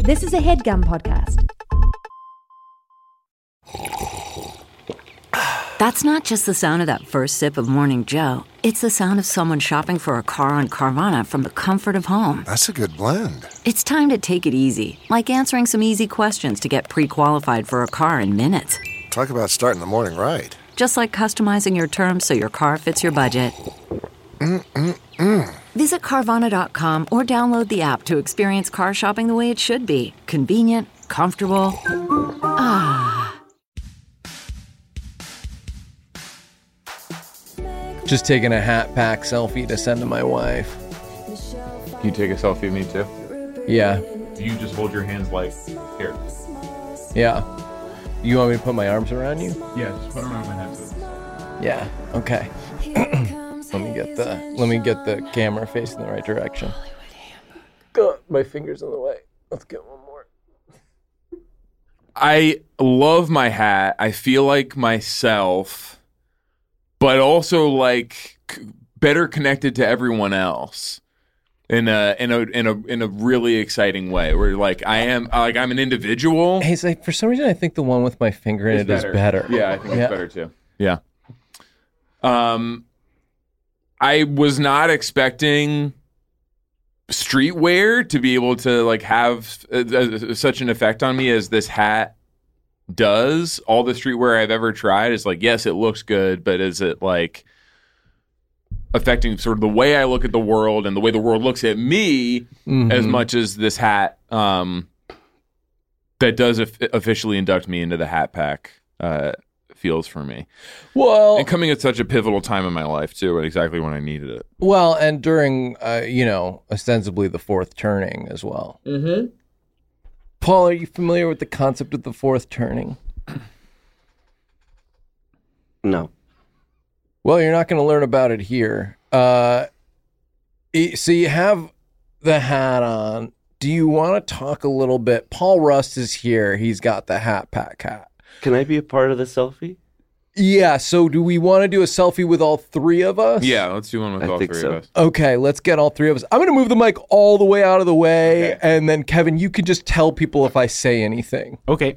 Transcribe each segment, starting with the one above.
This is a HeadGum podcast. That's not just the sound of that first sip of Morning Joe. It's the sound of someone shopping for a car on Carvana from the comfort of home. That's a good blend. It's time to take it easy, like answering some easy questions to get pre-qualified for a car in minutes. Talk about starting the morning right. Just like customizing your terms so your car fits your budget. Visit Carvana.com or download the app to experience car shopping the way it should be. Convenient, comfortable. Just taking a hat pack selfie to send to my wife. Can you take a selfie of me too? Yeah. Do you just hold your hands like here? Yeah. You want me to put my arms around you? Yeah, just put them around my head. Yeah. Okay. Let me get the camera facing the right direction. God, my finger's in the way. Let's get one more. I love my hat. I feel like myself, but also like better connected to everyone else in a really exciting way. Where like I'm an individual. Hey, it's like for some reason I think the one with my finger in it is better. Yeah, I think it's better too. Yeah. I was not expecting streetwear to be able to like have such an effect on me as this hat does. All the streetwear I've ever tried is like, yes, it looks good, but is it like affecting sort of the way I look at the world and the way the world looks at me as much as this hat that does officially induct me into the Hat Pack feels for me. Well, and coming at such a pivotal time in my life too, exactly when I needed it. Well, and during ostensibly the fourth turning as well. Mm-hmm. Paul, are you familiar with the concept of the fourth turning? No. Well, you're not going to learn about it here. So you have the hat on. Do you want to talk a little bit? Paul Rust is here. He's got the Hat Pack hat. Can I be a part of the selfie? Yeah, so do we want to do a selfie with all three of us? Yeah, let's do one with all three of us. Okay, let's get all three of us. I'm going to move the mic all the way out of the way, and then Kevin, you can just tell people if I say anything. Okay.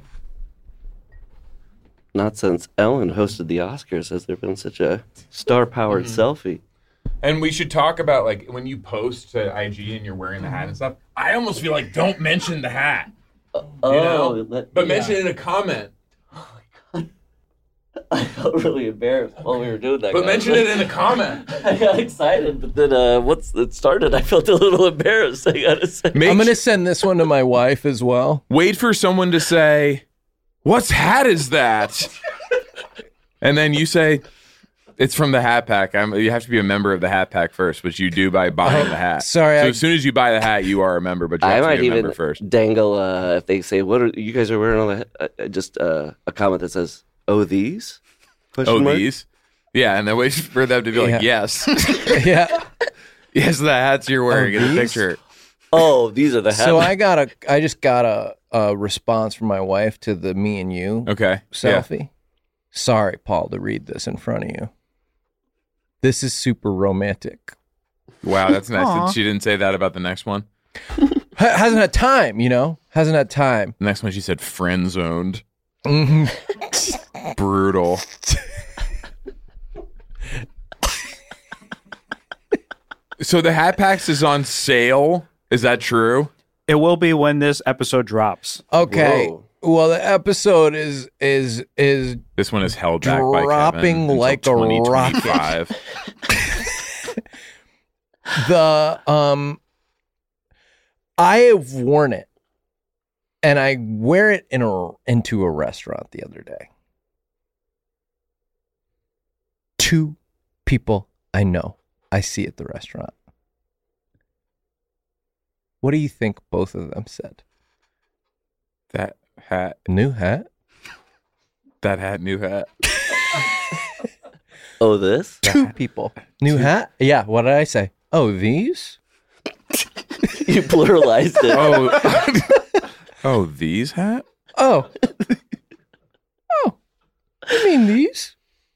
Not since Ellen hosted the Oscars has there been such a star-powered selfie. And we should talk about, like, when you post to IG and you're wearing the hat and stuff, I almost feel like don't mention the hat. Mention it in a comment. I felt really embarrassed while we were doing that. But mention it in a comment. I got excited, but then once it started, I felt a little embarrassed, I gotta say. I'm going to send this one to my wife as well. Wait for someone to say, "What's hat is that?" And then you say, "It's from the Hat Pack." You have to be a member of the Hat Pack first, which you do by buying the hat. Sorry. So as soon as you buy the hat, you are a member, but you have to be a member first. Dangle, if they say, "What are you guys are wearing on the just a comment that says, "Oh, these?" These? Yeah, and then wait for them to be like, yes. Yeah. Yes, the hats you're wearing in the picture. Oh, these are the hats. So I just got a response from my wife to the me and you selfie. Yeah. Sorry, Paul, to read this in front of you. This is super romantic. Wow, that's nice. She didn't say that about the next one? Hasn't had time, Hasn't had time. The next one she said friend zoned. Mm-hmm. Brutal. So the Hat Packs is on sale. Is that true? It will be when this episode drops. Okay. Whoa. Well, the episode is this one is held back by Kevin dropping like a rocket. I have worn it, and I wear it into a restaurant the other day. 2 people I know I see at the restaurant. What do you think both of them said? That hat. New hat? That hat, new hat. Oh, this? 2 people. New hat? Yeah, what did I say? Oh, these? You pluralized it. Oh, these hat? Oh. Oh. You mean these?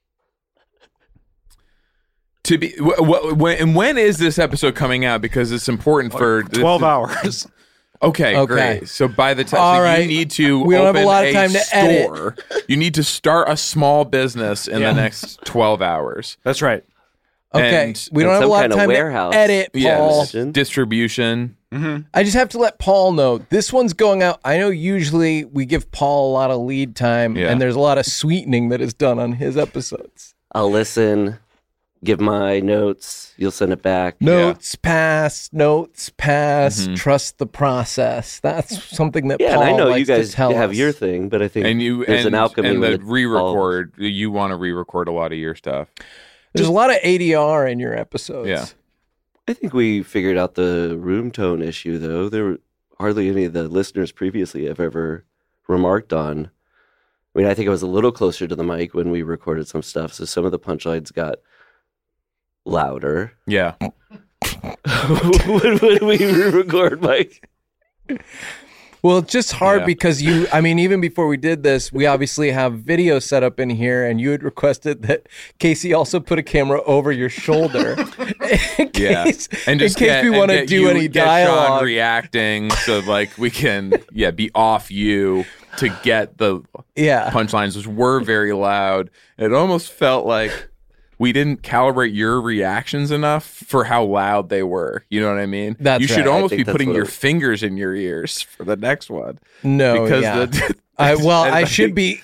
To be when is this episode coming out? Because it's important for 12 hours. Okay, great. So by the time All right. you need to We don't have a open lot of time to edit. store, you need to start a small business in the next 12 hours. That's right. Okay, And- we don't and have a some lot kind of of time warehouse. to edit, Paul. Yes, Imagine. distribution. I just have to let Paul know this one's going out. I know usually we give Paul a lot of lead time, Yeah. and there's a lot of sweetening that is done on his episodes. I'll listen, give my notes. You'll send it back. Notes pass, trust the process. That's something that Yeah, Paul and I know likes you guys to tell have us. your thing, but I think And you there's an alchemy and the with it all. re-record. You want to re-record a lot of your stuff. There's a lot of ADR in your episodes. Yeah. I think we figured out the room tone issue, though. There were hardly any of the listeners previously have ever remarked on. I mean, I think I was a little closer to the mic when we recorded some stuff, so some of the punchlines got louder. Yeah. when we re-record, Mike. Well, it's just hard Yeah. because even before we did this, we obviously have video set up in here, and you had requested that Casey also put a camera over your shoulder in Yeah. case, And just in case get, we and want to get do you- any get dialogue. Sean reacting so like we can be off you to get the Yeah. punchlines, which were very loud. It almost felt like we didn't calibrate your reactions enough for how loud they were. You know what I mean? That's you should right. almost I be think that's putting what your it- fingers in your ears for the next one. No, because yeah. I I should be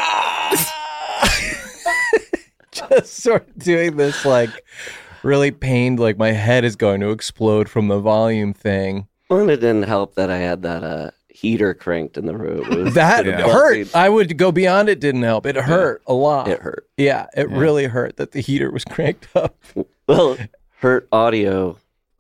just sort of doing this like really pained, like my head is going to explode from the volume thing. Well, and it didn't help that I had that heater cranked in the room. It was That kind of hurt. buzzing. I would go beyond it didn't help. It hurt a lot. It hurt. Yeah, it really hurt that the heater was cranked up. Well, hurt audio.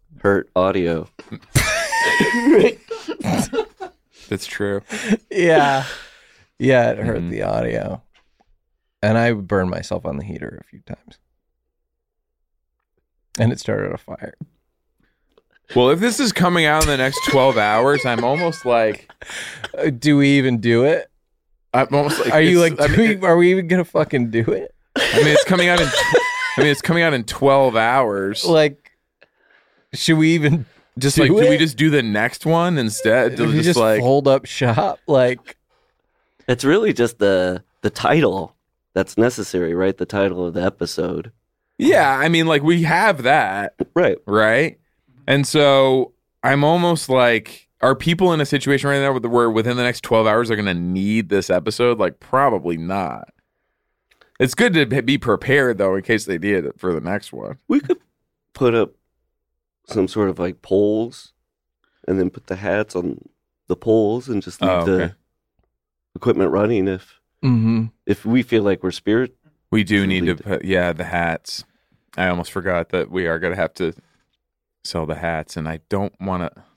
That's true. Yeah. Yeah, it hurt the audio. And I burned myself on the heater a few times. And it started a fire. Well, if this is coming out in the next 12 hours, I'm almost like Do we even do it? I'm almost like Are you it's- like, I mean, are we even going to fucking do it? it's coming out in it's coming out in 12 hours. Like, should we even Just do like, do we it? just do the next one instead? If you just like, fold up shop? Like, It's really just the title that's necessary, right? The title of the episode. yeah, I mean, like we have that, Right. right? And so I'm almost like, are people in a situation right now where within the next 12 hours they're going to need this episode? Like, probably not. It's good to be prepared though, in case they need it for the next one. We could put up some sort of like poles and then put the hats on the poles and just leave the Okay. equipment running if we feel like we're spirit. We do need to Lead. put, the hats. I almost forgot that we are going to have to sell the hats, and I don't want to.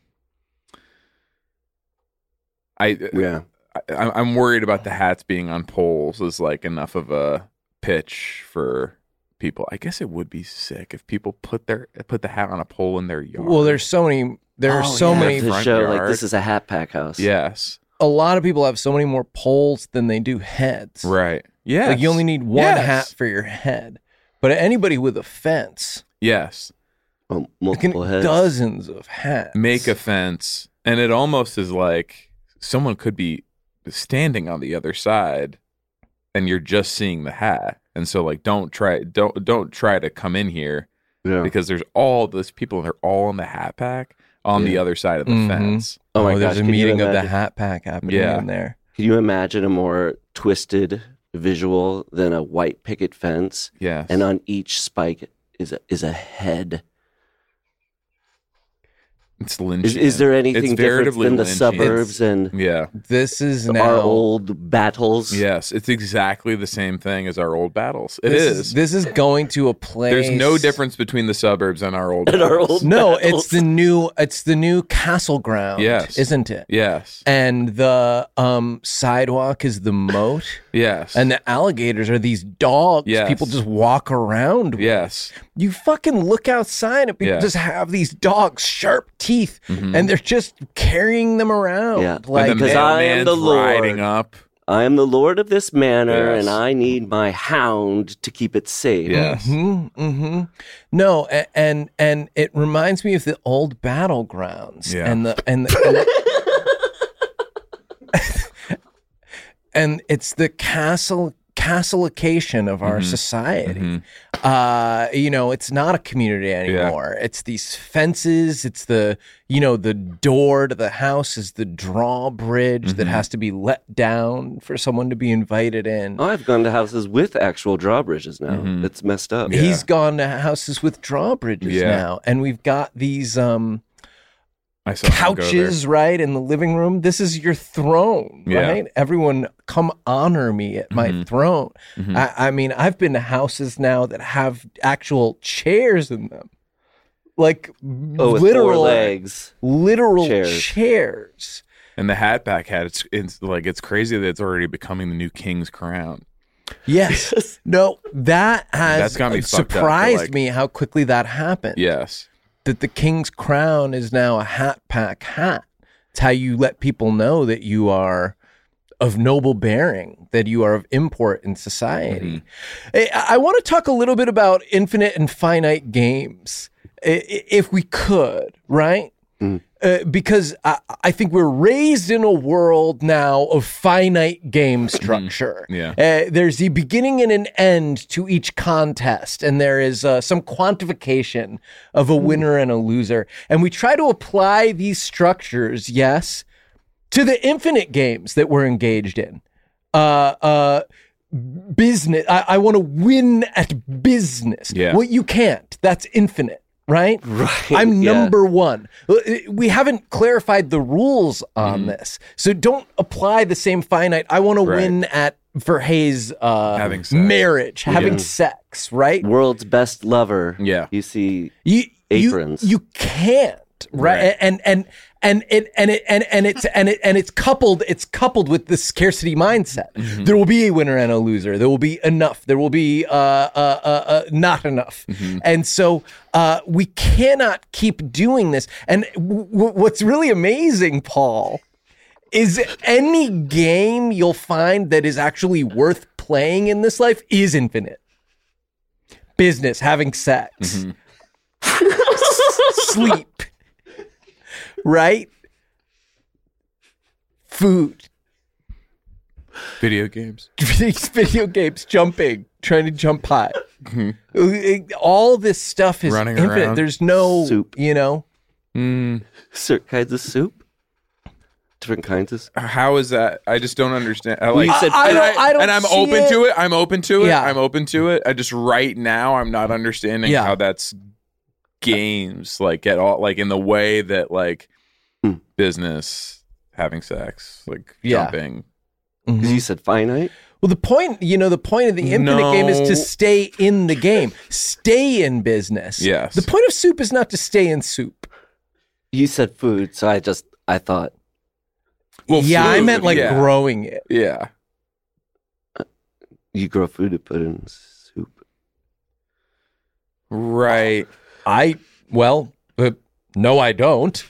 Yeah. I'm worried about the hats being on poles is like enough of a pitch for people. I guess it would be sick if people put the hat on a pole in their yard. well, there are so many yeah. To front show yard. like this is a hat pack house. Yes, a lot of people have so many more poles than they do heads. right. Yeah, Like you only need one Yes. hat for your head. But anybody with a fence yes. Well, can multiple heads. dozens of hats. Make a fence, and it almost is like someone could be standing on the other side, and you're just seeing the hat. And so, like, don't try to come in here Yeah. because there's all those people, and they're all in the hat pack on the Yeah. other side of the Mhm. fence. Oh my there's gosh, a can you meeting of the imagine- hat pack happening Yeah. in there. Can you imagine a more twisted visual than a white picket fence? Yes. And on each spike is a head. It's Lynchian. Is there anything It's different veritably than the Lynchian. suburbs and Yeah. This is our now old battles? Yes. It's exactly the same thing as our old battles. It this is. This is going to a place. There's no difference between the suburbs and our old And our battles. old No, battles. it's the new castle ground. Yes. Isn't it? Yes. And the sidewalk is the moat, Yes. and the alligators are these dogs Yes. people just walk around with. yes. You fucking look outside and people Yeah. just have these dogs, sharp teeth, Mhm. and they're just carrying them around. Yeah. Like, and the because I am mailman's the Lord. riding up. I am the lord of this manor, Yes. and I need my hound to keep it safe. Yes. No, and it reminds me of the old battlegrounds. Yeah. And and it's the castleification of our society. It's not a community anymore. It's these fences. It's the door to the house is the drawbridge that has to be let down for someone to be invited in. Oh, I've gone to houses with actual drawbridges now. It's messed up. He's gone to houses with drawbridges now, and we've got these I saw him go couches right in the living room. This is your throne, Yeah. right? Everyone come honor me at my throne. I mean, I've been to houses now that have actual chairs in them, like With literal 4 legs. literal Chairs. chairs. And the Hatback hat, it's crazy that it's already becoming the new king's crown. Yes. No, that has That's got me fucked up, surprised like- me how quickly that happened. Yes. That the king's crown is now a Hatpack hat. It's how you let people know that you are of noble bearing, that you are of import in society. I want to talk a little bit about infinite and finite games, if we could, right? Because I think we're raised in a world now of finite game structure. Yeah. There's the beginning and an end to each contest, and there is some quantification of a winner and a loser. And we try to apply these structures, yes, to the infinite games that we're engaged in. Business. I want to win at business. Yeah. Well, you can't. That's infinite. Right? I'm number one. We haven't clarified the rules on this. So don't apply the same finite. I want to win at Verhey's Having sex. marriage, having sex, right? World's best lover. Yeah. You see You, aprons. You can't, right? Right. And it's coupled with the scarcity mindset. There will be a winner and a loser. There will be enough. There will be not enough. And so we cannot keep doing this. And what's really amazing, Paul, is any game you'll find that is actually worth playing in this life is infinite. Business, having sex, sleep. Right? Food. Video games. Video games, jumping, trying to jump high. All this stuff is Running infinite. around. There's no, Soup. Mm, certain kinds of soup. Different kinds of how is that? I just don't understand. I you said- I don't and I'm see open it. to it. I'm open to it. Yeah. I'm open to it. I just right now I'm not understanding Yeah. how that's games like at all, like in the way that like business, having sex, like Yeah. jumping. because you said finite. Well, the point of the infinite game is to No. stay in the game, stay in business. Yes. The point of soup is not to stay in soup. You said food, so I thought Well, yeah, I food, meant like yeah. growing it. Yeah. you grow food to put in soup. Right. No, I don't.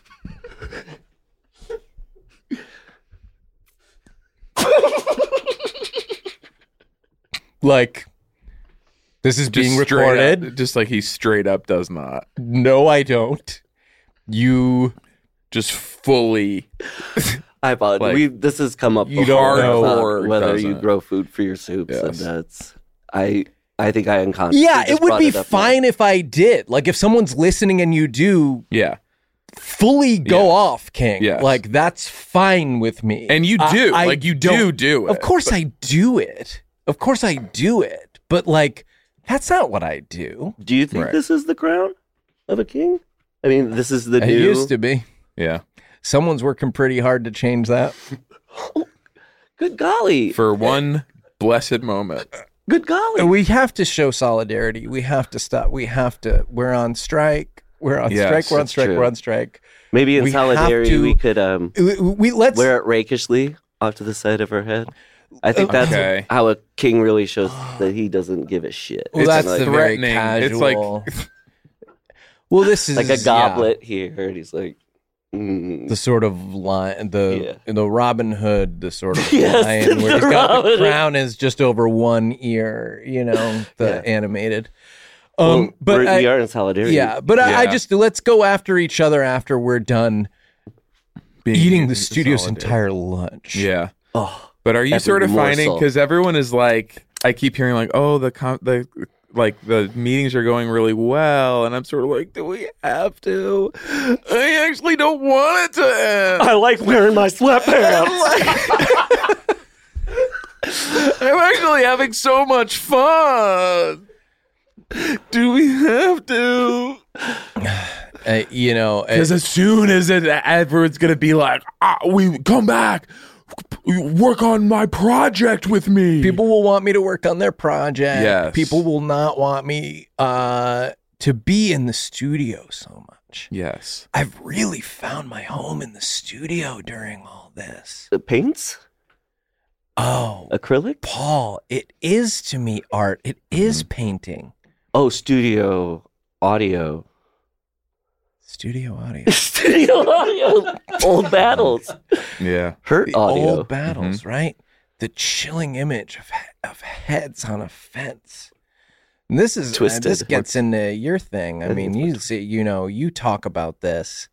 Like, this is being Just straight recorded. up- just like he straight up does not. No, I don't. You Just fully. I apologize. Like, This has come up you before don't know about whether you doesn't. grow food for your soups, and Yes. that's I think I unconsciously. Yeah, just it would brought be up now. fine if I did. Like, if someone's listening and you do, Yeah. fully go Yes. off, King. Yes. Like, that's fine with me. And you do. I Like, you don't- do it. Of course I do it. Of course I do it. But, like, that's not what I do. Do you think Right. this is the crown of a king? I mean, this is the It new. used to be. Yeah. Someone's working pretty hard to change that. Good golly! For one blessed moment. Good golly! We have to show solidarity. We have to stop. We're on strike. We're on Yes, strike. We're on it's strike. true. We're on strike. Maybe in we have solidarity to- we could Let's. wear it rakishly off to the side of her head. I think that's Okay. how a king really shows that he doesn't give a shit. Well, It's that's like, the very threatening. casual. It's like Well, this is like a goblet here, and he's like, the sort of line, the Yeah. Robin Hood, the sort of Yes, lion where the he's got Robin the Hood. crown is just over one ear. The Yeah. animated. well, But we are in solidarity. yeah, but I Yeah. just let's go after each other after we're done being eating the in studio's solidarity. entire lunch. Yeah. Oh, But are you Every sort of finding, morsel. because everyone is like, I keep hearing like, oh, the meetings are going really well, and I'm sort of like, do we have to? I actually don't want it to end. I like wearing my sweatpants. I'm actually having so much fun. Do we have to? Because as soon as everyone's gonna be like, we come back, work on my project with me. People will want me to work on their project. Yes. People will not want me to be in the studio so much. Yes. I've really found my home in the studio during all this. The paints? Oh, Acrylic? Paul, it is to me art. It is painting. Oh, studio audio. Studio audio. Studio audio. Old battles. Yeah. Hurt The audio. old battles, right? The chilling image of heads on a fence. And this is Twisted. this gets into your thing. I mean, you see, you talk about this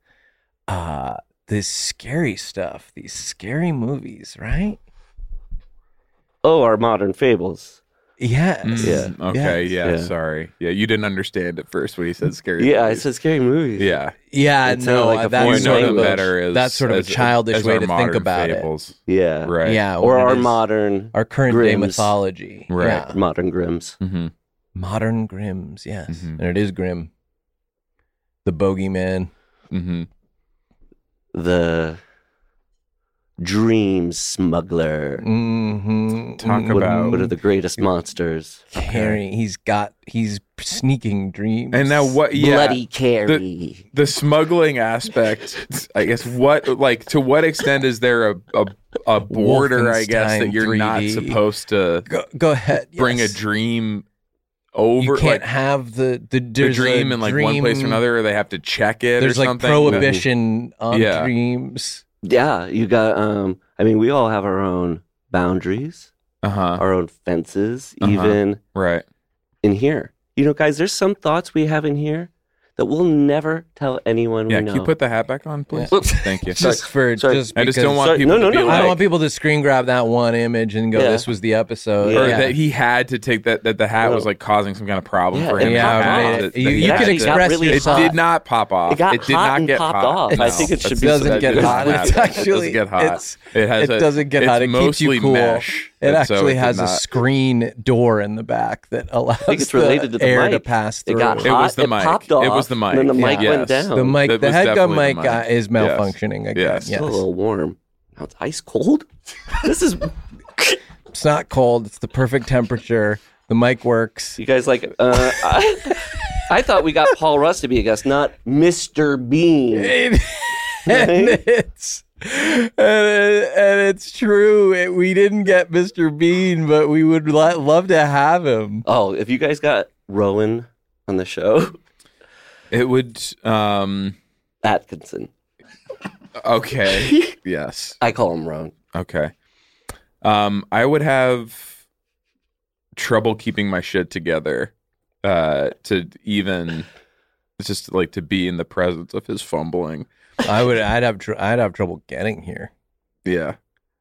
scary stuff, these scary movies, right? Oh, our modern fables. Yes. Yeah. Okay. Yes. Yeah, Yeah. Sorry. Yeah. You didn't understand at first when he said scary. Yeah, I movies. said scary movies. Yeah. Yeah, It sounded like a that's foreign You sort know of them language. better as that's sort of a childish as way our to think modern about fables. Yeah. Right. it. Yeah, Or when it our is modern our current day Grimm's. mythology. Right. Yeah. modern Grimms. Mm-hmm. Modern Grimms, yes. Mhm. And it is grim. The bogeyman. Mm-hmm. The dream smuggler. Mm-hmm. Talk What, about- what are the greatest monsters? Carrie. He's sneaking dreams. And now what? Yeah. Bloody Carrie. The smuggling aspect, I guess. To what extent is there a border? I guess that Wolfenstein you're not 3D. supposed to Go ahead. bring yes. a dream over. You can't like, have the the there's a dream in like one place or another, or they have to check it. There's or like something. prohibition on Yeah. dreams. Yeah, you got. I mean, we all have our own boundaries, Uh-huh. our own fences, Uh-huh. even Right. in here. You know, guys, there's some thoughts we have in here that we'll never tell anyone Yeah. we know. Can you put the hat back on, please? Yeah. Thank you. Just for Sorry. just I just because- don't want Sorry, people no, to be no, like, I don't want people to screen grab that one image and go, Yeah. "This was the episode." Yeah. or Yeah. that he had to take that the hat was Well, like causing some kind of problem yeah, for it him. popped to have off. it, that You he can had to- express really It yourself. did not pop off. It got did hot not and get popped hot. off. No. I think it should be doesn't said. get It hot. doesn't It's happen. actually It doesn't get hot. it doesn't get hot. It keeps mostly you cool. mesh. It and so actually did has a not- screen door in the back that allows think it's related the to the air mic. to pass through. It got It hot. was the mic. Popped It off. was the mic. And then the mic Yeah. went Yes. down. The mic, That the was headgun definitely mic the mic. is malfunctioning again. Yes. It's a Yes. little warm. Now it's ice cold. This is. It's not cold. It's the perfect temperature. The mic works. You guys like? I thought we got Paul Russ to be a guest, not Mr. Bean. And it's true. We didn't get Mr. Bean, but we would love to have him. Oh, if you guys got Rowan on the show, It would. Atkinson. Okay. Yes. I call him Rowan. Okay. I would have trouble keeping my shit together. To even just like to be in the presence of his fumbling. I'd have trouble getting here. Yeah.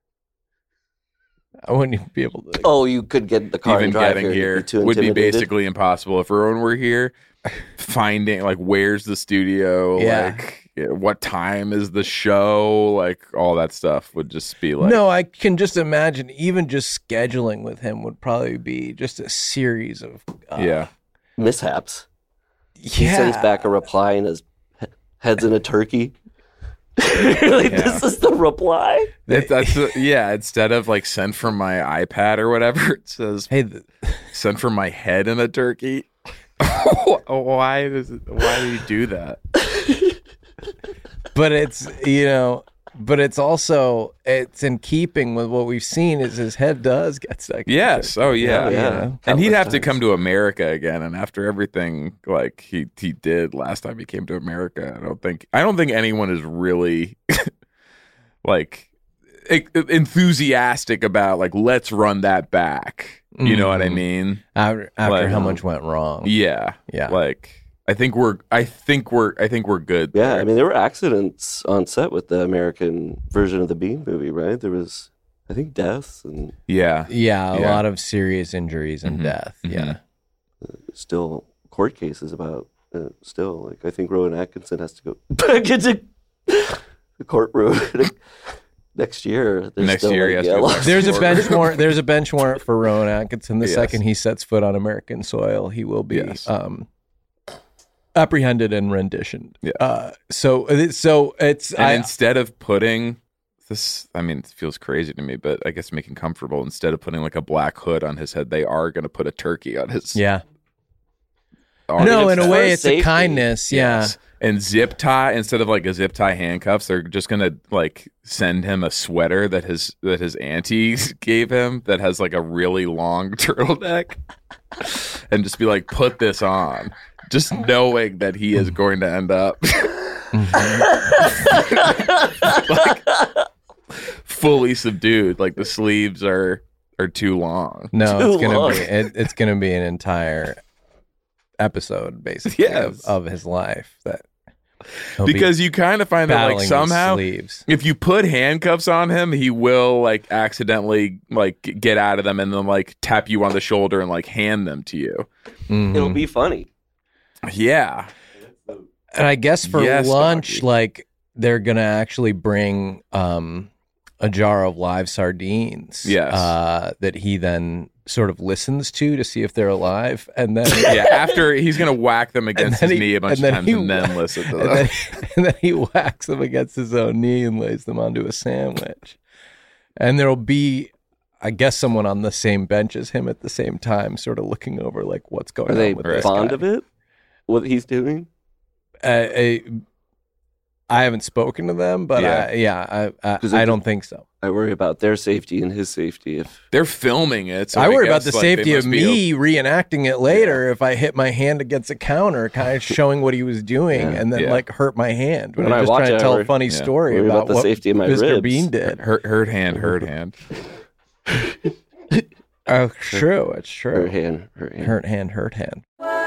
I wouldn't even be able to. Oh, you could get the car Even and drive getting here. here You'd be too would be intimidated. basically impossible if Rowan were here. Finding like where's the studio, Yeah. like what time is the show, like all that stuff would just be like No, I can just imagine even just scheduling with him would probably be just a series of yeah. mishaps. yeah. He sends back a reply and his head's in a turkey. Like, this is the reply? Instead of like sent from my iPad or whatever, it says Hey, sent from my head in a turkey. Why do you do that? but it's also it's in keeping with what we've seen is his head does get stuck. in Yes. there. Oh yeah. Yeah. And he'd Countless have to times. come to America again. And after everything like he did last time he came to America, I don't think anyone is really like enthusiastic about like let's run that back. You know what I mean? After Like, how much went wrong. Yeah. Yeah. Like I think we're good. Yeah, there. I mean, there were accidents on set with the American version of the Bean movie, right? There was I think deaths and Yeah. Yeah, a Yeah. lot of serious injuries and death. Yeah. still court cases about still. Like I think Rowan Atkinson has to go back into the courtroom next year. There's Next still, year, like, he has to go lots There's a more. bench warrant. There's a bench warrant for Rowan Atkinson. The Yes. second he sets foot on American soil, he will be Yes. apprehended and renditioned. Yeah. So it's And instead of putting this, I mean, it feels crazy to me, but I guess making comfortable, instead of putting like a black hood on his head, they are going to put a turkey on his. yeah. on No, his in a head. way, For it's safety. a kindness. Yeah. Yes. And zip tie, instead of like a zip tie handcuffs, they're just gonna like send him a sweater that his auntie gave him that has like a really long turtleneck, and just be like, put this on, just knowing that he is going to end up like, fully subdued. Like the sleeves are too long. No, Too it's gonna long. be it's gonna be an entire episode basically Yes. of his life that he'll be Because you kind of find that battling like these somehow sleeves. if you put handcuffs on him, he will like accidentally like get out of them and then like tap you on the shoulder and like hand them to you. Mhm. It'll be funny. Yeah. And I guess for Yes, lunch, doggy. like they're gonna actually bring a jar of live sardines. Yes. That he then sort of listens to see if they're alive, and then Yeah. After he's gonna whack them against then his he- knee a bunch and of then times he- and then listen to and them. then he whacks them against his own knee and lays them onto a sandwich. And there'll be, I guess, someone on the same bench as him at the same time, sort of looking over like what's going Are they on with this fond guy. of it? What he's doing? I haven't spoken to them, but Yeah. I don't think so. I worry about their safety and his safety. If They're filming it. So I worry about guess, the like, they safety of must be me reenacting it later if I hit my hand against a counter, kind of showing what he was doing, Yeah. and then Yeah. like hurt my hand when When I'm I just watch trying to it, I tell a worry- funny yeah. story Worry about about the what safety of my Mr. ribs. Bean did. hurt hand. Oh, true. It's true. her hand. Hurt hand.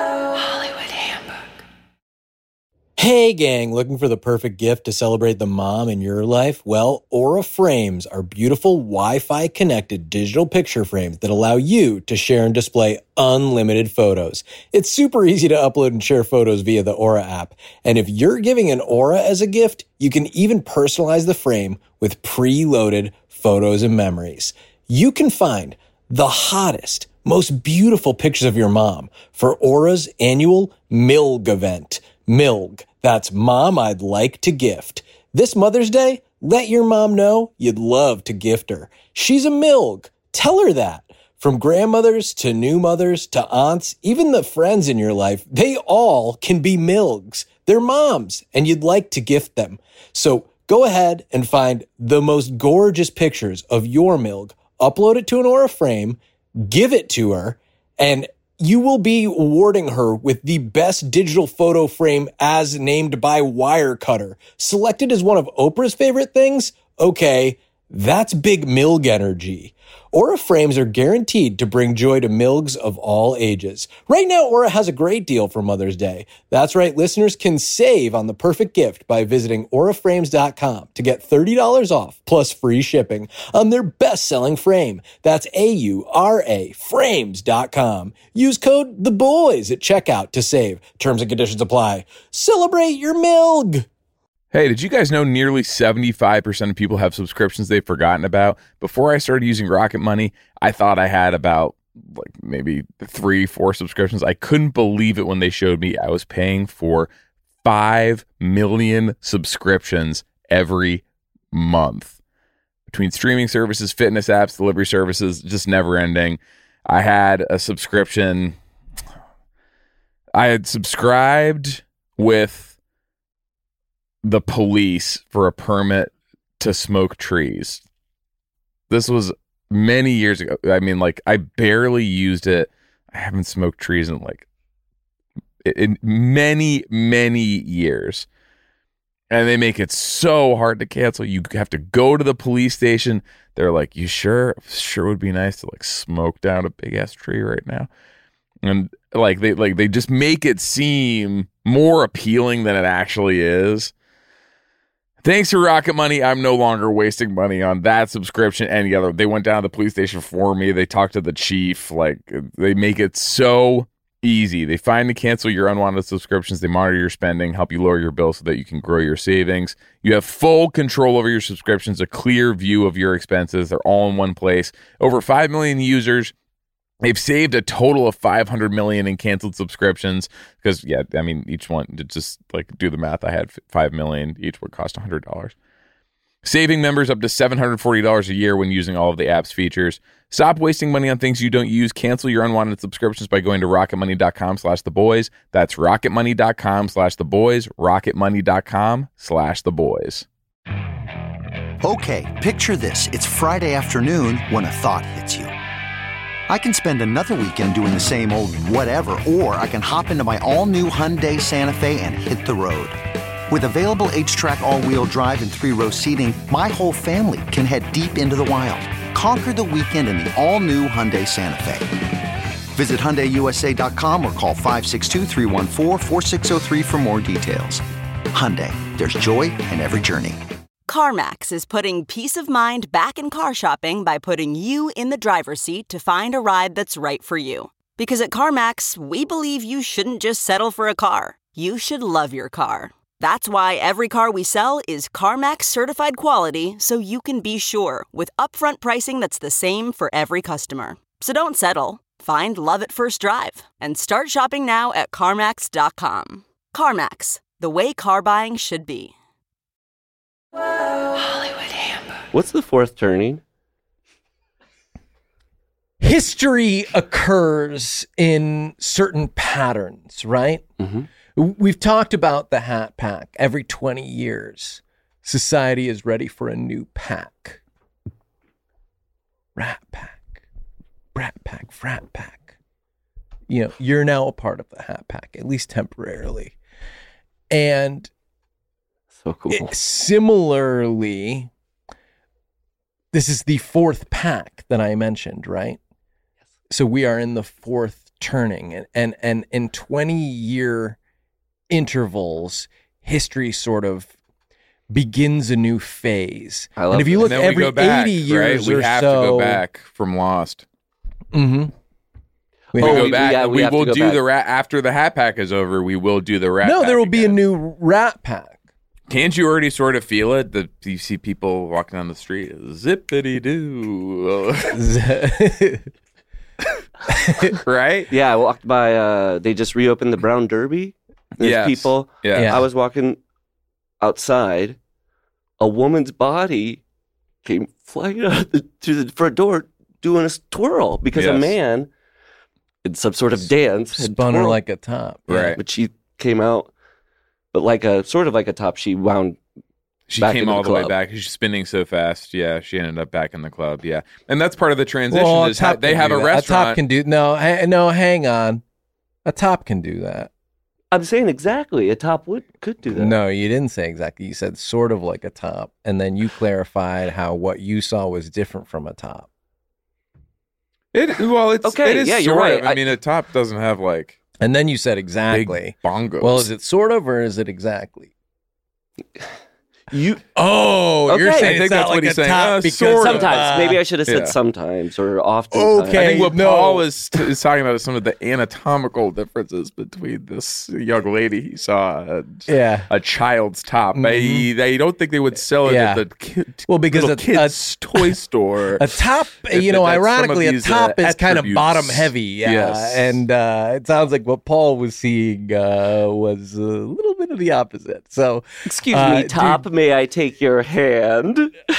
Hey gang, looking for the perfect gift to celebrate the mom in your life? Well, Aura Frames are beautiful Wi-Fi connected digital picture frames that allow you to share and display unlimited photos. It's super easy to upload and share photos via the Aura app. And if you're giving an Aura as a gift, you can even personalize the frame with preloaded photos and memories. You can find the hottest, most beautiful pictures of your mom for Aura's annual MILG event. MILG. That's Mom I'd Like to Gift. This Mother's Day, let your mom know you'd love to gift her. She's a MILG. Tell her that. From grandmothers to new mothers to aunts, even the friends in your life, they all can be MILGs. They're moms, and you'd like to gift them. So go ahead and find the most gorgeous pictures of your MILG, upload it to an Aura frame, give it to her, and you will be awarding her with the best digital photo frame as named by Wirecutter. Selected as one of Oprah's favorite things? Okay, that's big MILG energy. Aura frames are guaranteed to bring joy to MILGs of all ages. Right now, Aura has a great deal for Mother's Day. That's right, listeners can save on the perfect gift by visiting auraframes.com to get $30 off plus free shipping on their best-selling frame. That's AURA frames.com. Use code THEBOYS at checkout to save. Terms and conditions apply. Celebrate your MILG! Hey, did you guys know nearly 75% of people have subscriptions they've forgotten about? Before I started using Rocket Money, I thought I had about like maybe 3-4 subscriptions. I couldn't believe it when they showed me I was paying for 5 million subscriptions every month. Between streaming services, fitness apps, delivery services, just never ending. I had a subscription. I had subscribed with the police for a permit to smoke trees. This was many years ago. I mean, like, I barely used it. I haven't smoked trees in like in many, many years. And they make it so hard to cancel. You have to go to the police station. They're like, you sure would be nice to like smoke down a big ass tree right now. And they just make it seem more appealing than it actually is. Thanks to Rocket Money, I'm no longer wasting money on that subscription. Any other. They went down to the police station for me. They talked to the chief. Like, they make it so easy. They find and cancel your unwanted subscriptions. They monitor your spending, help you lower your bill so that you can grow your savings. You have full control over your subscriptions, a clear view of your expenses. They're all in one place. Over 5 million users. They've saved a total of $500 million in canceled subscriptions because, yeah, I mean, each one, just like do the math. I had 5 million. Each would cost $100. Saving members up to $740 a year when using all of the app's features. Stop wasting money on things you don't use. Cancel your unwanted subscriptions by going to rocketmoney.com/theboys. That's rocketmoney.com/theboys. rocketmoney.com/theboys. Okay, picture this. It's Friday afternoon when a thought hits you. I can spend another weekend doing the same old whatever, or I can hop into my all-new Hyundai Santa Fe and hit the road. With available H-Track all-wheel drive and 3-row seating, my whole family can head deep into the wild. Conquer the weekend in the all-new Hyundai Santa Fe. Visit HyundaiUSA.com or call 562-314-4603 for more details. Hyundai, there's joy in every journey. CarMax is putting peace of mind back in car shopping by putting you in the driver's seat to find a ride that's right for you. Because at CarMax, we believe you shouldn't just settle for a car. You should love your car. That's why every car we sell is CarMax certified quality, so you can be sure with upfront pricing that's the same for every customer. So don't settle. Find love at first drive and start shopping now at CarMax.com. CarMax, the way car buying should be. Hollywood Hamburg. What's the fourth turning? History occurs in certain patterns, right? Mm-hmm. We've talked about the Hat Pack. Every 20 years, society is ready for a new pack. Rat Pack, Brat Pack, Frat Pack. You know, you're now a part of the Hat Pack, at least temporarily. And so cool. Similarly, this is the fourth pack that I mentioned, right? Yes. So we are in the fourth turning, and in 20-year intervals, history sort of begins a new phase. And if you look every 80 years right? or we have so, to go back from Lost. Mm-hmm. We will do the rat after the Hat Pack is over. We will do the Rat. No, Pack there will again. be a new Rat Pack. Can't you already sort of feel it? That you see people walking down the street, zippity doo, right? Yeah, I walked by. They just reopened the Brown Derby. There's people. Yeah. I was walking outside. A woman's body came flying out to the front door, doing a twirl because a man in some sort of dance had spun her twirled. like a top, right? But she came out, but like a sort of like a top. She wound. She back came into all the the way club. back. She's spinning so fast. Yeah, she ended up back in the club. Yeah, and that's part of the transition. Well, is how they have a A restaurant. top can do no. Hang on. A top can do that. I'm saying exactly. A top could do that. No, you didn't say exactly. You said sort of like a top, and then you clarified how what you saw was different from a top. It's Okay, It is yeah, you're sort right. of. I mean, a top doesn't have like And then you said exactly. big bongos. Well, is it sort of or is it exactly? You Oh, you're Okay. saying I think it's not that's what like he's a saying. top because Sort of. sometimes. Maybe I should have said yeah. sometimes or often. Okay. I think what no. Paul is talking about is some of the anatomical differences between this young lady he saw and Yeah. a child's top. I don't think they would sell it Yeah. at the Well, because little kids' toy store. A top, If you know, that's some of ironically, a these, top is kind of attributes. bottom heavy. Yeah. Yes. And it sounds like what Paul was seeing was a little bit of the opposite. So, Excuse me, top. May I take your hand?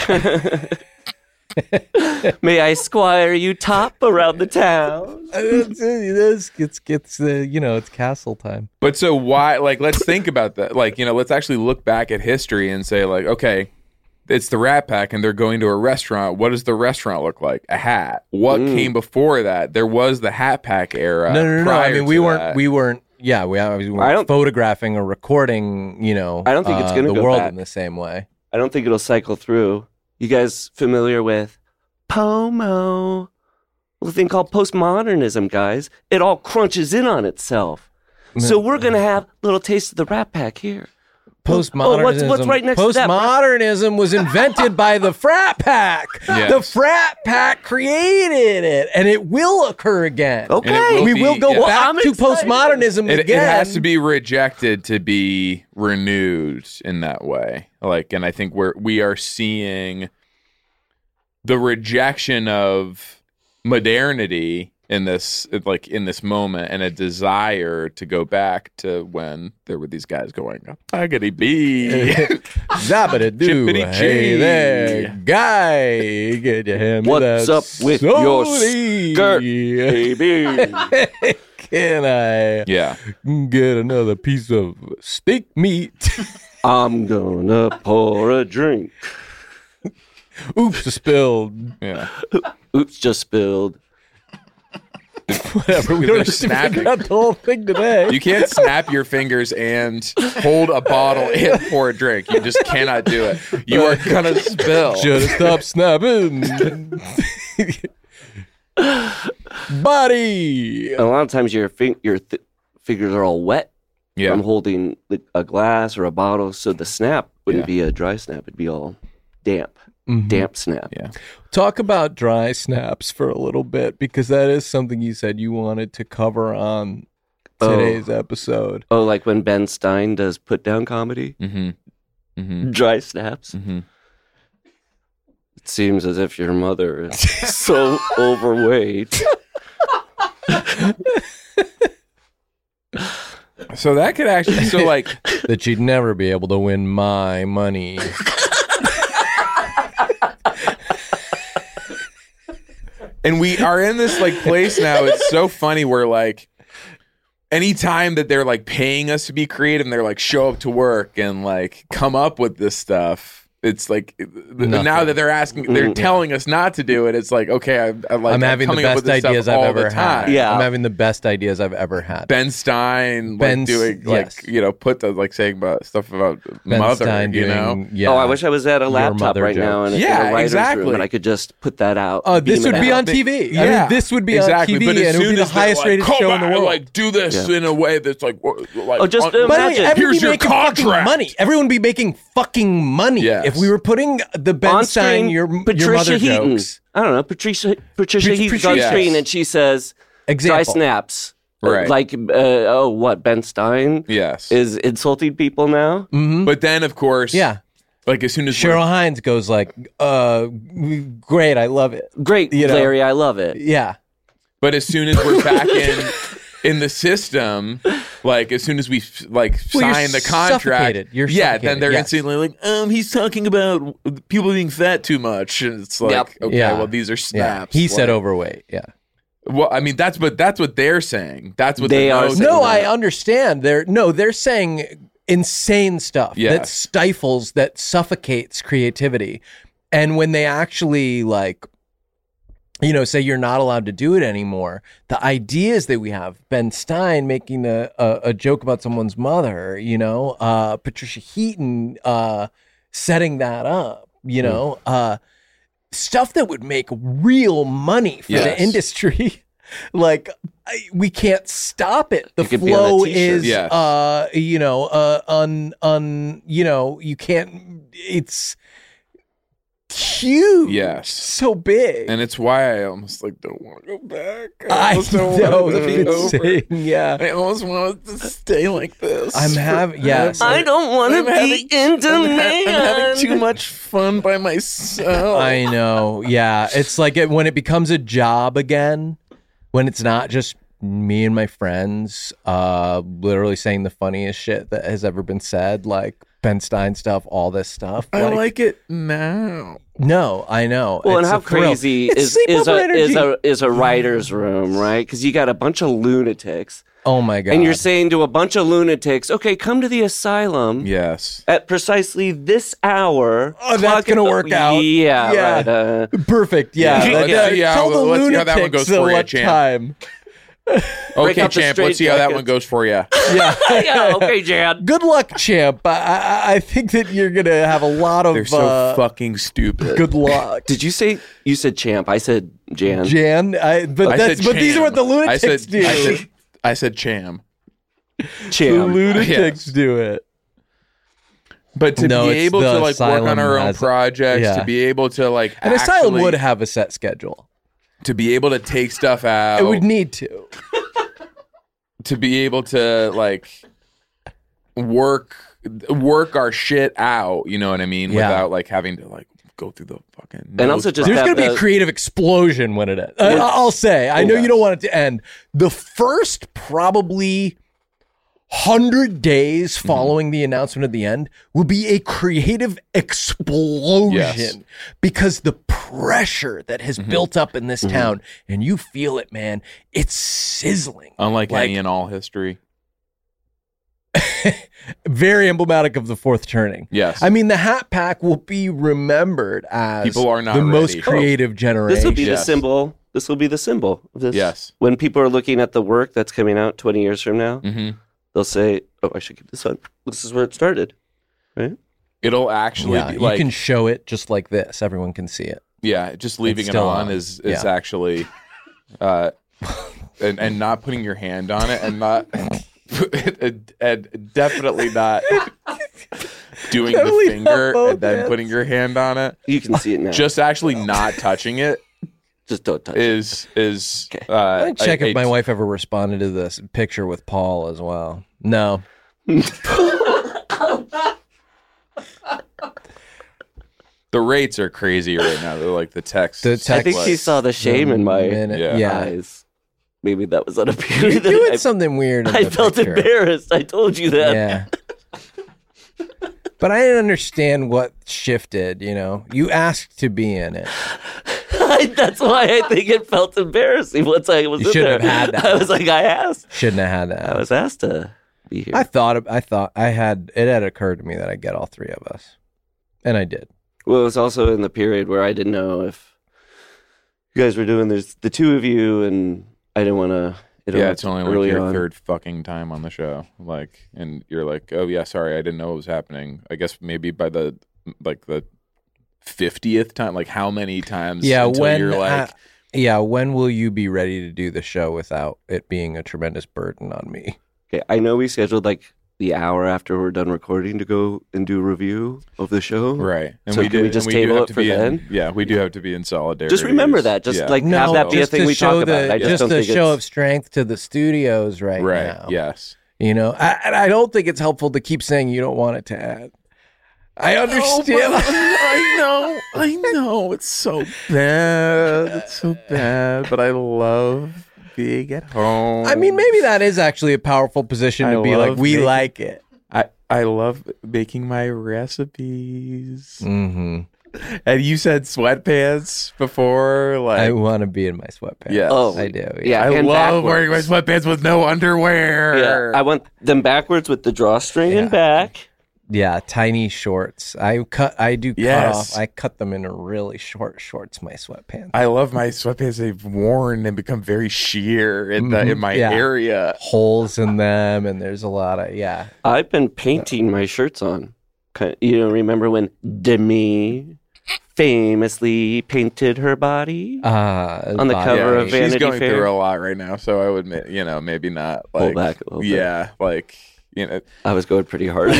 May I squire you, top, around the town? it's you know, it's castle time. But so why, like, let's think about that. Like, you know, let's actually look back at history and say, like, okay, it's the Rat Pack and they're going to a restaurant. What does the restaurant look like? A hat. What came before that? There was the Hat Pack era. No. I mean, we weren't. Yeah, we weren't don't- photographing or recording. You know, I don't think it's gonna the go world back. in the same way. I don't think it'll cycle through. You guys familiar with POMO? A thing called postmodernism, guys. It all crunches in on itself. So we're going to have a little taste of the Rat Pack here. Postmodernism. What's right next to that? Postmodernism was invented by the frat pack. Yes. The frat pack created it, and it will occur again. Okay. We will go back to postmodernism It again. has to be rejected to be renewed in that way. And I think we are seeing the rejection of modernity in this moment, and a desire to go back to when there were these guys going, "Baggity bee, Zabbity doo, Chippity hey chee. there, guy, get your hand. What's up with your skirt, baby? Can I yeah, get another piece of steak meat? I'm gonna pour a drink. Oops, spilled. yeah." Oops, just spilled. Whatever. We don't have to snapping. figure out the whole thing today. You can't snap your fingers and hold a bottle and pour a drink. You just cannot do it. You are gonna spill. Should have stopped snapping. Buddy. A lot of times your fingers are all wet. Yeah. from holding a glass or a bottle, so the snap wouldn't be a dry snap; it'd be all damp. Damp snap. Yeah. Talk about dry snaps for a little bit, because that is something you said you wanted to cover on today's episode. Oh, like when Ben Stein does put down comedy? Mm-hmm. Mm-hmm. Dry snaps. Mm-hmm. It seems as if your mother is so overweight. So that could actually That she'd never be able to win my money. and we are in this place now. It's so funny where anytime that they're paying us to be creative and they're show up to work and come up with this stuff, it's now that they're asking, they're telling us not to do it. It's okay, I'm having the coming up best with this ideas stuff I've all ever the time. had. Yeah. I'm having the best ideas I've ever had. Ben Stein doing yes. put the saying about stuff about Ben mother, Stein doing, yeah. Oh, I wish I was at a laptop mother right now in a Yeah, writer's exactly. room and I could just put that out. Oh, this beam would it be out. on TV. Yeah, I mean, this would be exactly. on TV, But and as it would soon be the as they're highest rated "Come show in the on, world. do this in a way that's just on- imagine. By the way, everyone Here's be your making fucking contract. money. Everyone would be making fucking money Yes. if we were putting the Ben On Stein, screen, your Patricia mother Heaton. jokes. I don't know. Patricia Heaton's on Yes. screen and she says, Example. dry snaps. Right. Ben Stein Yes. is insulting people now? But then, of course, Yeah. as soon as Cheryl Hines goes great, I love it. Great, You know. Larry, I love it. Yeah. but as soon as we're back in the system, as soon as we sign the contract, suffocated. You're then suffocated, they're yes. instantly he's talking about people being fat too much, and it's okay, Yeah. well, these are Yeah. snaps. He said overweight. Yeah. Well, I mean, that's what they're saying. That's what They the are notes saying No, that. I understand. They're saying insane stuff that Yes. stifles, that suffocates creativity. And when they actually say you're not allowed to do it anymore, the ideas that we have, Ben Stein making a joke about someone's mother, Patricia Heaton setting that up, stuff that would make real money for the Yes. industry. We can't stop it. The It could be on a flow t-shirt. is, Yes. you can't, it's huge. Yes. So big. and it's why I almost don't want to go back. I almost don't know, want it to be it's over. insane, yeah. I almost want it to stay like this. I'm having, yes. I don't want to be in I'm having demand. too much fun by myself. I know. Yeah. It's when it becomes a job again, when it's not just me and my friends literally saying the funniest shit that has ever been said, like Ben Stein stuff, all this stuff. I like it now. No, I know. Well, and It's how a thrill. crazy It's is sleepover energy. a writer's room, right? Because you got a bunch of lunatics, Oh my God. and you're saying to a bunch of lunatics, "Okay, come to the asylum Yes. at precisely this hour." Oh, that's Clock gonna it- work out. Yeah, Yeah. right. Perfect. Yeah. Yeah, let's see how- tell the let's see how that one lunatics goes for you, what champ. time. Okay, out the champ. Let's see how that straitjackets. one goes for you. Yeah. Yeah, okay, Jan. Good luck, champ. I think that you're gonna have a lot of They're so fucking stupid. good luck. Did you say you said champ? I said Jan. Jan, but these are what the lunatics do. I said cham. The Cham. lunatics Yes. do it. But to No, be it's able the to like work on Asylum our own has- projects, yeah. to be able to like An asylum actually- would have a set schedule. to be able to take stuff out, It would need to. to be able to like work our shit out, you know what I mean, Yeah. without like having to like go through the fucking And also just There's have going to be a the- creative explosion when it ends. I'll say. I know you don't want it to end. The first probably 100 days following the announcement of the end will be a creative explosion Yes. because the pressure that has built up in this town, and you feel it, man. It's sizzling. unlike Like- any and all history. Very emblematic of the fourth turning. Yes. I mean, the Hat Pack will be remembered as People are not the most ready. creative generation. This will be the Yes. symbol. This will be the symbol of this. Yes. When people are looking at the work that's coming out 20 years from now, Mhm. they'll say, "Oh, I should keep this on. This is where it started." Right? It'll actually Yeah, be you like can show it just like this. Everyone can see it. yeah, just leaving it still on on. is Yeah. actually and not putting your hand on it and not and definitely not doing Definitely the not finger both and then hands. putting your hand on it. You can see it now. Just actually not touching it Just don't touch it. is I check if my a- wife ever responded to this picture with Paul as well. No. the rates are crazy right now. They're like the text. The text- I think was- she saw the shame in my Yeah. eyes. Maybe that was You're unappealing. doing something weird in I the felt picture. embarrassed. I told you that. Yeah. But I didn't understand what shifted, you know. You asked to be in it. That's why I think it felt embarrassing once I was You in shouldn't there. have had that. I was like, I asked. Shouldn't have had that. I was asked to be here. I thought it had occurred to me that I'd get all three of us. And I did. Well, it was also in the period where I didn't know if you guys were doing this, the two of you, and I didn't want to. Yeah, it's only like early your on. third fucking time on the show. Like, and you're like, oh yeah, sorry, I didn't know what was happening. I guess maybe by the 50th time. Like, how many times? Yeah, until when you're like, when will you be ready to do the show without it being a tremendous burden on me? Okay, I know we scheduled like the hour after we're done recording to go and do a review of the show. right? And So can we just table it for then? Yeah, we do have to be in solidarity. Just remember that. Just like have that be a just thing to we show talk about. I just don't a think show it's, of strength to the studios right now. Yes. You know, I don't think it's helpful to keep saying you don't want it to add. I understand. I know. It's so bad. It's so bad. But I love being at home. I mean, maybe that is actually a powerful position to I be like, love we making- like it. I love making my recipes. Mm-hmm. And you said sweatpants before. Like, I want to be in my sweatpants. Yes. Oh, I do. yeah. I and love backwards. wearing my sweatpants with no underwear. Yeah, I want them backwards with the drawstring in back. Yeah, tiny shorts. I cut Yes. off. I cut them into really short shorts, my sweatpants. I love my sweatpants. They've worn and become very sheer in my Yeah. area. Holes in them, and there's a lot of, I've been painting my shirts on. You know, remember when Demi famously painted her body? On the cover of Vanity she's going Fair. through a lot right now, so I would, maybe not Pull like back a little bit. yeah, like I was going pretty hard.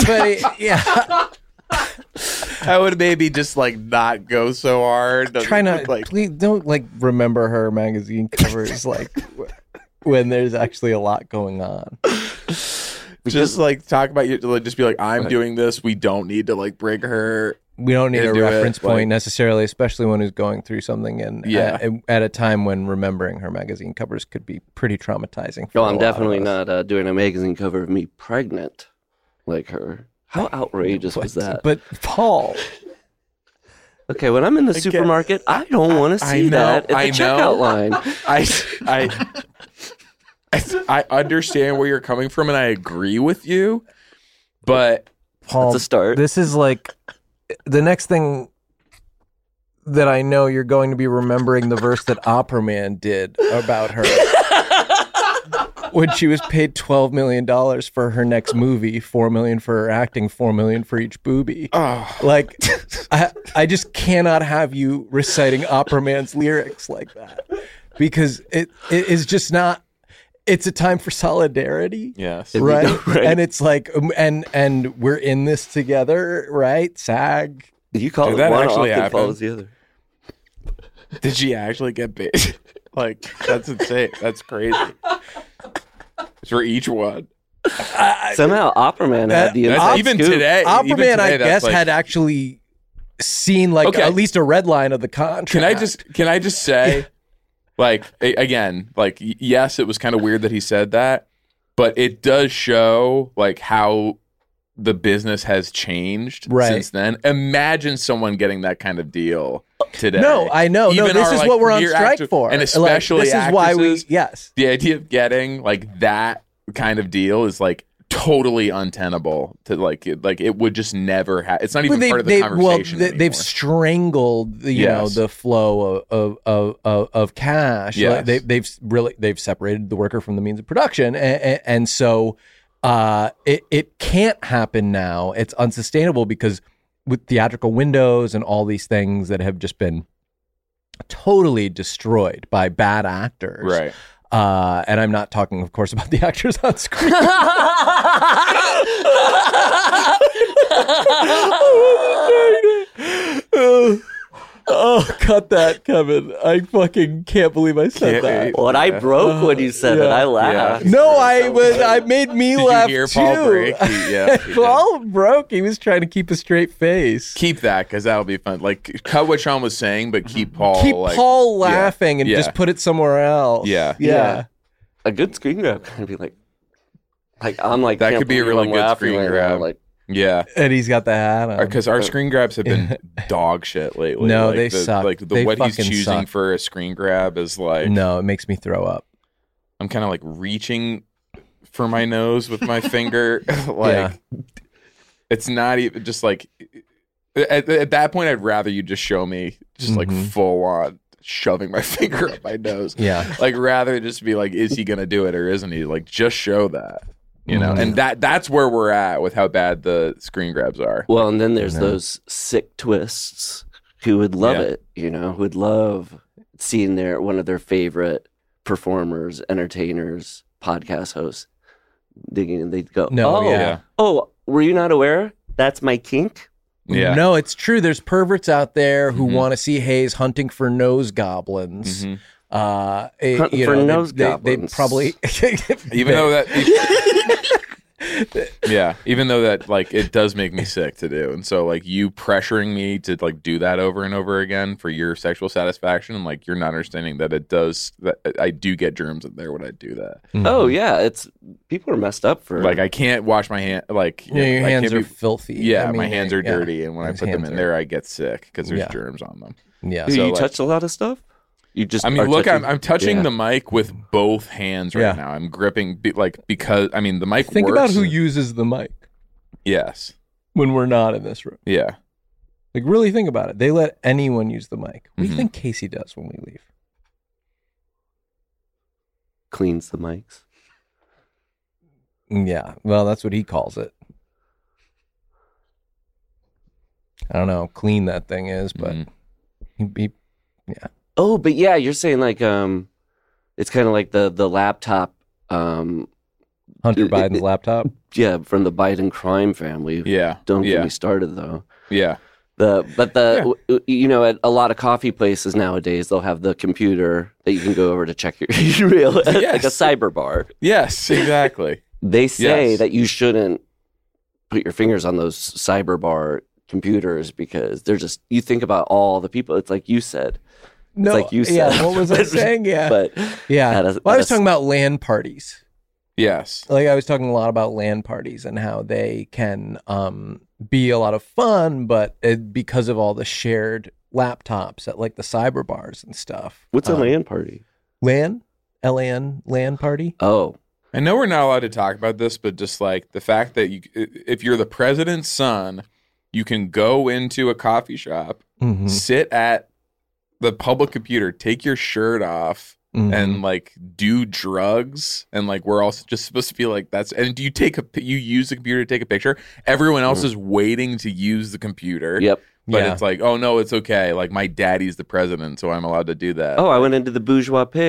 I would maybe just like not go so hard. Try not. like Please don't like remember her magazine covers like when there's actually a lot going on. just like talk about you. Like, just be like, I'm doing this. We don't need to like bring her. We don't need a Into it, reference point like- necessarily, especially when who's going through something, and at a time when remembering her magazine covers could be pretty traumatizing. For No, a I'm lot definitely of us. not doing a magazine cover of me pregnant like her. How outrageous was that? But Paul, Okay, when I'm in the supermarket, I don't want to see that at the checkout line. I understand where you're coming from, and I agree with you, but Paul, That's a start. This is like the next thing that I know you're going to be remembering the verse that Opera Man did about her. When she was paid $12 million for her next movie, $4 million for her acting, $4 million for each boobie. Like, I just cannot have you reciting Opera Man's lyrics like that because it is just not. it's a time for solidarity. Yes. Right? Right. And it's like, and we're in this together, right? SAG. You call Did it that one actually often happen? follows the other. Did she actually get paid? Like, that's insane. That's crazy. For each one. Somehow Opperman had the inside even scoop. today. Opperman, even today, I that's guess, like- had actually seen like Okay. at least a red line of the contract. Can I just say, like, again, like, yes, it was kind of weird that he said that, but it does show like how the business has changed Right. since then. Imagine someone getting that kind of deal today. No, I know. No, Even this our, is like, what we're on premier strike actor- for. and Like, especially this is why we. actresses. Yes. The idea of getting like that kind of deal is like totally untenable. To like it would just never happen. It's not even part of the conversation. they've anymore. strangled the, Yes. the flow of cash. Yes. Like, they've separated the worker from the means of production, and so it can't happen now. It's unsustainable because with theatrical windows and all these things that have just been totally destroyed by bad actors. Right. And I'm not talking, of course, about the actors on screen. Oh, cut that, Kevin. I fucking can't believe I said that. What I broke when you said it, I laughed. No, I made me Did laugh you hear too. Paul break? Yeah. he did. Paul broke. He was trying to keep a straight face. Keep that because that'll be fun. Like, cut what Sean was saying, but keep Paul. Keep like, Paul yeah, laughing and yeah. just put it somewhere else. Yeah. Yeah. A good screen grab kind of be like I'm like That can't could be a believe really I'm good laughing screen right grab. now. Like Yeah. And he's got the hat on. Because our screen grabs have been dog shit lately. No, like they suck. Like They what he's fucking choosing suck. for a screen grab is like No, it makes me throw up. I'm kind of like reaching for my nose with my finger. Like it's not even just like at that point I'd rather you just show me just like full on shoving my finger up my nose. Yeah. Like rather just be like, is he gonna do it or isn't he? Like just show that. You know, and that's where we're at with how bad the screen grabs are. well, and then there's those sick twists who would love Yeah. it, you know, who would love seeing one of their favorite performers, entertainers, podcast hosts digging and they'd go, No, oh, yeah. oh, were you not aware? That's my kink. Yeah. No, it's true. There's perverts out there who want to see Hayes hunting for nose goblins. Hunting for nose they goblins. probably Even though that even though that like it does make me sick to do. And so like you pressuring me to like do that over and over again for your sexual satisfaction, and like you're not understanding that it does that I do get germs in there when I do that. Oh yeah, it's people are messed up for Like I can't wash my hand like your I hands can't are be- filthy. Yeah, I mean, my hands are yeah. dirty, and when I His put them hands in are- there I get sick because there's Yeah. germs on them. Yeah. Do So, you like- touched a lot of stuff? You just I mean, are look, touching- I'm touching Yeah. the mic with both hands right Yeah. now. I'm gripping because I mean the mic Think works. about who uses the mic Yes. when we're not in this room. Yeah. Like, really think about it. They let anyone use the mic. What do you Mhm. think Casey does when we leave? cleans the mics. Yeah, well, that's what he calls it. I don't know how clean that thing is, but he Oh, but yeah, you're saying like it's kind of like the laptop Hunter It- Biden's it- laptop. yeah, from the Biden crime family. Yeah. Don't yeah. get me started though. Yeah. You know, at a lot of coffee places nowadays, they'll have the computer that you can go over to check your real, like a Yes. cyber bar. Yes, exactly. They say Yes. that you shouldn't put your fingers on those cyber bar computers because they're just, you think about all the people. It's like you said. No, like you said. Yeah, what was I saying? Yeah, But yeah. at a- Well, I at was a- talking about LAN parties. Yes. Like I was talking a lot about LAN parties and how they can be a lot of fun, but because of all the shared laptops at like the cyber bars and stuff. What's a LAN party? LAN? LAN? LAN party? Oh, I know we're not allowed to talk about this, but just like the fact that if you're the president's son, you can go into a coffee shop, Mm-hmm. sit at the public computer, take your shirt off, Mm-hmm. and like do drugs, and like we're also just supposed to be like that's. And do you you use the computer to take a picture? Everyone else is waiting to use the computer. yep. But Yeah. it's like, oh no, it's okay. Like my daddy's the president, so I'm allowed to do that. Oh, I went into the Bourgeois Pig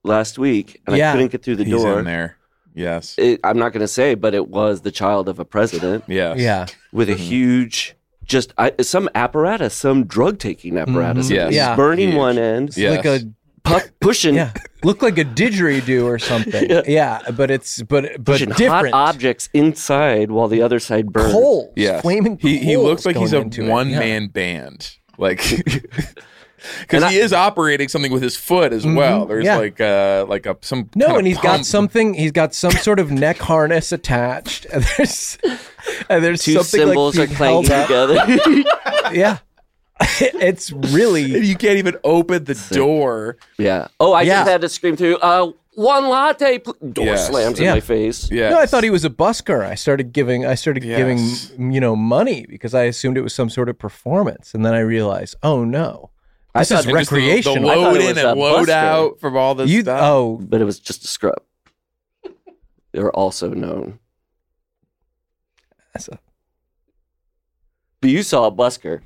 last week, and Yeah. I couldn't get through the He's door. in there. Yes. I'm not going to say, but it was the child of a president Yes. Yeah. with a huge, some apparatus, some drug taking apparatus. Yes. He's Yeah. burning Huge. one end, Yes. Like a pushing, look like a didgeridoo or something. Yeah, but it's pushing hot different. objects inside while the other side burns. Coals, Yes. flaming. He coals looks like he's a going into it. one-man band. Like, because And he is operating something with his foot as well. There's yeah. some No, kind and of he's got pump. something. He's got some sort of neck harness attached, and there's Two something cymbals like are clanking together. Yeah, it's really. You can't even open the door. Yeah. Oh, I Yeah. just had to scream through. One latte. Door Yes. slams in Yeah. my face. Yeah. No, I thought he was a busker. I started giving Yes. money because I assumed it was some sort of performance, and then I realized, oh no, this is thought it was The recreational. I thought load it in was and a load busker. out from all this stuff. Oh, But it was just a scrub. They were also known. that's a- But you saw a busker.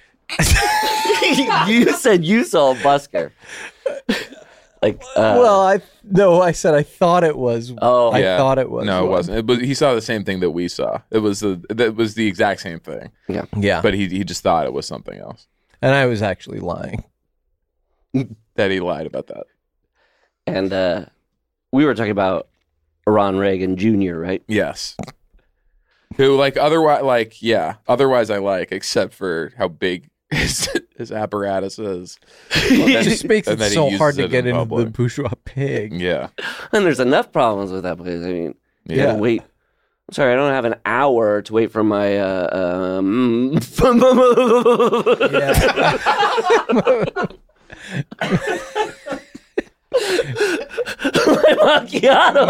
You said you saw a busker. Like, well, I said I thought it was. Oh. I Yeah. thought it was. No, it one. wasn't. He saw the same thing that we saw. It was the exact same thing. Yeah, But he just thought it was something else. and I was actually lying. That he lied about that. and we were talking about Ron Reagan Jr., right? Yes. Who otherwise I like, except for how big his apparatus is. It just makes and it that he so uses hard to it get in into the public. bourgeois pig. Yeah. And there's enough problems with that place. I mean, you gotta Yeah. wait. I'm sorry, I don't have an hour to wait for my my macchiato.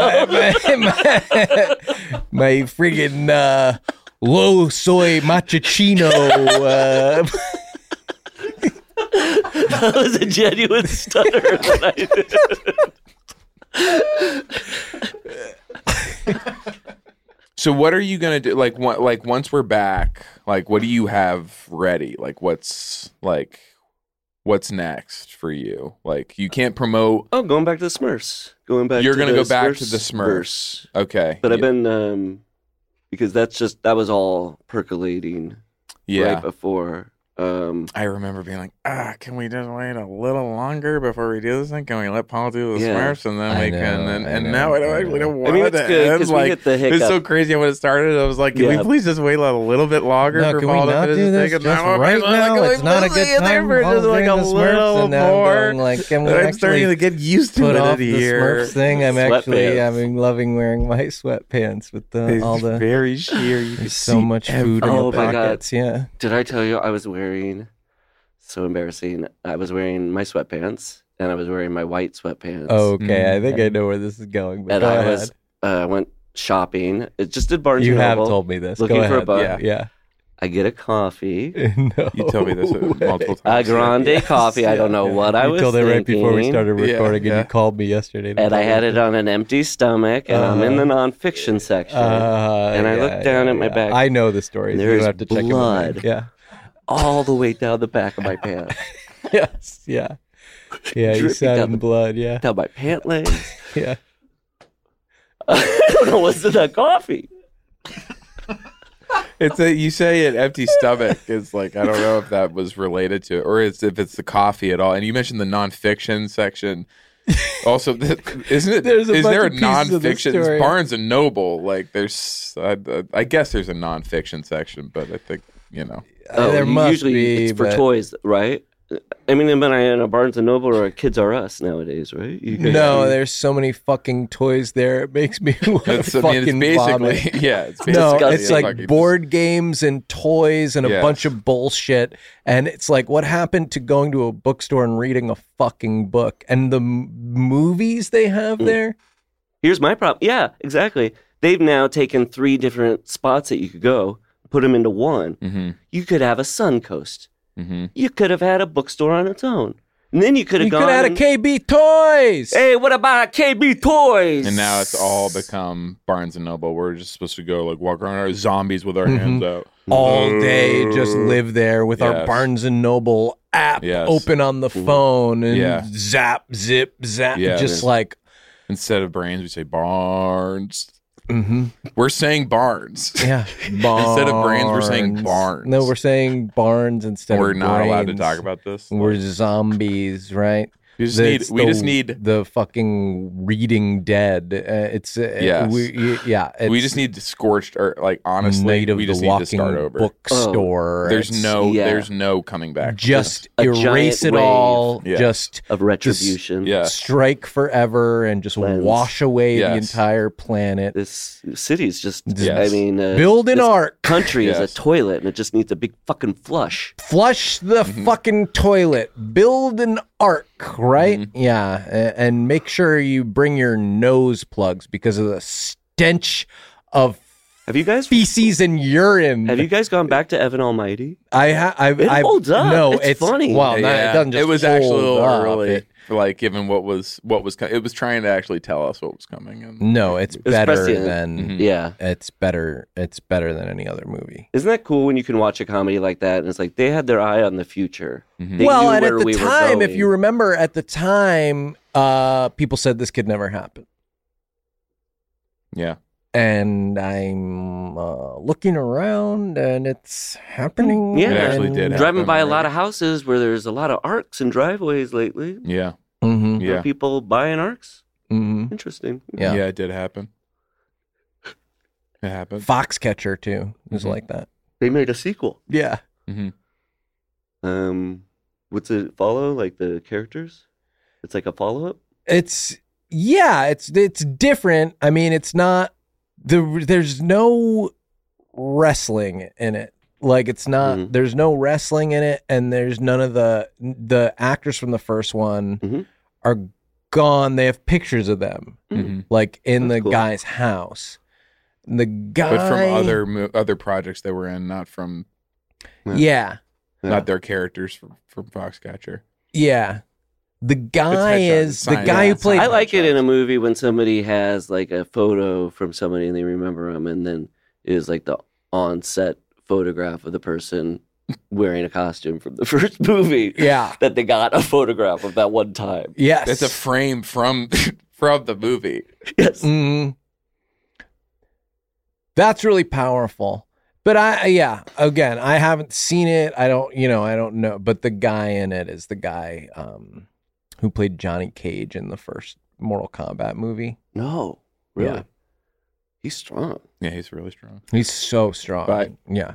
my friggin' low soy matchachino. That was a genuine stutter that I did. So what are you gonna do? Like once we're back, like what do you have ready? Like what's next for you? Like you can't promote. Oh, going back to the Smurfs. You're to gonna the go back to Smurfs the verse. Smurfs. Okay. But I've been because that was all percolating right before. I remember being like, can we just wait a little longer before we do this thing? Can we let Paul do the Yeah. Smurfs and then I we know, can? I And know, now I don't I actually know. know why I mean, it's the good, end. 'cause we Like hit the it was so hiccup. crazy when it started. I was like, can we Yeah. please just wait a little bit longer No, for can we Paul to not finish do this this thing? just And right now? It's not a good time for for just like a Paul's doing the Smurfs, little and now I'm more. going like, can we I'm actually starting to get used to put it off the here. Smurfs thing. I'm Sweatpants. loving wearing my sweatpants with all the very sheer. You can there's so much food in Oh the my God. pockets. Yeah. Did I tell you I was wearing? So embarrassing. I was wearing my sweatpants and I was wearing my white sweatpants. Okay, I think I know where this is going. But and go I ahead. went shopping. It just did Barnes You and have Noble. told me this. Looking Go for a ahead. bug. Yeah. I get a coffee. No. You told me this multiple A times. grande Yes. coffee. I don't know what I You was told it thinking. right before we started Yeah, recording, and yeah. you called me yesterday. to And I tell had me. it on an empty stomach, and I'm in the nonfiction section. And I looked down at my back. I know the story. And So you don't there's have to check blood. it. Yeah. all the way down the back of my pants. Yes. Yeah. Yeah. You Dripping sat down in the- blood. Yeah. Down my pant legs. Yeah. I don't know what's in that coffee. You say an empty stomach. It's like I don't know if that was related to it, or if it's the coffee at all. And you mentioned the nonfiction section. Also, isn't it? There's a Is bunch there a of pieces of the nonfiction? story. It's Barnes and Noble. Like there's, I guess there's a nonfiction section, but I think There must usually be. it's for but- toys, right? I mean, when I in a Barnes and Noble or a Kids R Us nowadays, right? You can No, see- there's so many fucking toys there. It makes me want to it's fucking basically vomit. yeah. It's No, basically it's like fucking- board games and toys and a Yes. bunch of bullshit. And it's like, what happened to going to a bookstore and reading a fucking book? And the movies they have there? Here's my problem. Yeah, exactly. They've now taken 3 different spots that you could go, put them into one. Mm-hmm. You could have a Suncoast. Mm-hmm. You could have had a bookstore on its own. And then you could have You gone. could have had a KB Toys. Hey, what about KB Toys? And now it's all become Barnes and Noble. We're just supposed to go like walk around our zombies with our hands out. all day, just live there with our Yes. Barnes and Noble app Yes. open on the phone and Yeah. zap, zip, zap, Yeah. just like. Instead of brains, we say Barnes. Mm-hmm. We're saying Barnes. Yeah, Instead of brains, we're saying Barnes. No, we're saying Barnes instead We're of not allowed to brains. talk about this. We're zombies, right? We just need the fucking reading dead. Yes. We just need to scorched or like honestly, Night of we the just need to Walking start over. Bookstore. There's It's no coming back. just A erase it giant all. wave. Yeah. Just Of retribution. Yeah. strike forever and just Cleanse. wash away the Yes. entire planet. This city's just, Yes. I mean, Build an this ark. country is Yes. a toilet and it just needs a big fucking flush. Flush the Mm-hmm. fucking toilet. Build an ark, right? Yeah, and make sure you bring your nose plugs because of the stench of Have you guys feces and urine. Have you guys gone back to Evan Almighty? I've It holds up. No, It's funny. Well, it doesn't just. it was actually a hold little up. early, like given what was it was trying to actually tell us what was coming. And No, it's was better prescient. than. Yeah. It's better. It's better than any other movie. Isn't that cool when you can watch a comedy like that and it's like they had their eye on the future? They Well, knew and at where the we were time, if going. you remember, at the time, people said this could never happen. yeah, And I'm looking around, and it's happening. Yeah. It actually and- did happen. driving by a lot right. of houses where there's a lot of arcs and driveways lately. yeah, Mhm. yeah, Are people buying arcs? Mhm. Interesting. Yeah. yeah. It did happen. It happened. Foxcatcher too is Mhm. like that. They made a sequel. Yeah. What's it follow? Like the characters? It's like a follow up? It's different. I mean, it's not there's no wrestling in it. Like it's not there's no wrestling in it, and there's none of the actors from the first one are gone. They have pictures of them like in That's the cool. guy's house. The guy But from other projects they were in, not from Yeah. not their characters from Foxcatcher. Yeah. The guy headshot, is the sign, guy yeah, who played I like it in a movie when somebody has like a photo from somebody and they remember them, and then it is like the on-set photograph of the person wearing a costume from the first movie. Yeah. That they got a photograph of that one time. Yes. It's a frame from the movie. Yes. Mhm. That's really powerful. But again, I haven't seen it. I don't know. But the guy in it is the guy who played Johnny Cage in the first Mortal Kombat movie. No, really. Yeah. He's strong. Yeah, he's really strong. He's so strong. Right. Yeah.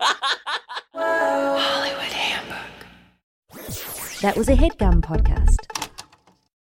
That was a HeadGum podcast.